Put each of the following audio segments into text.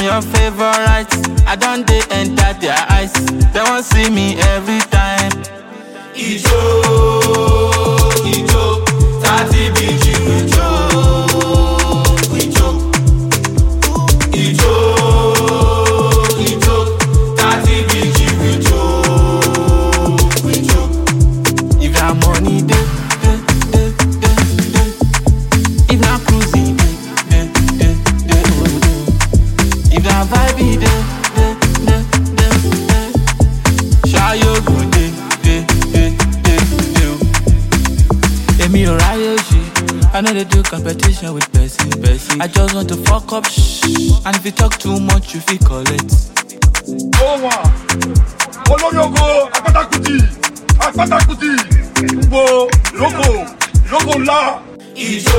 your favorite. I don't dey enter their eyes. They won't see me every time. Ijo, Ijo, 30 BG Ijo, Ijo, Ijo, Ijo, 30 BG Ijo, Ijo. If that money dey, if not cruising, if that vibe dey, shy you good day. Emi o ráyè ṣe, I know they do competition with person. I just want to fuck up and if you talk too much you fit collect. Oh wa, olórí ogo, apátákùtì, gbogbo lóko ńlá. Ijo,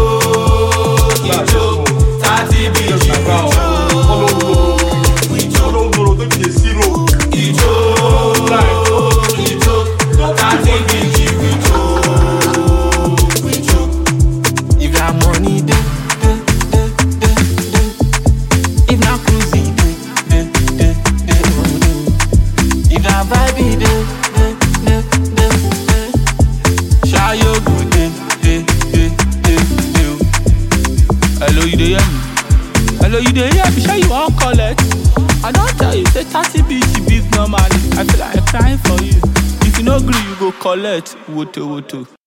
Ijo, 30 BG Ijo, olóńgbòrò tó fi lè zero. Ijo, Ijo, 30 BG Ijo. If that money dey, if not cruising, if that vibe dey, shy you good day. Hello, you dey hear me? Hello, you dey hear me? Sure you wan collect? I don tell you say 30 BG big normally. I feel like crying for you. If you no gree, you go collect. Woto.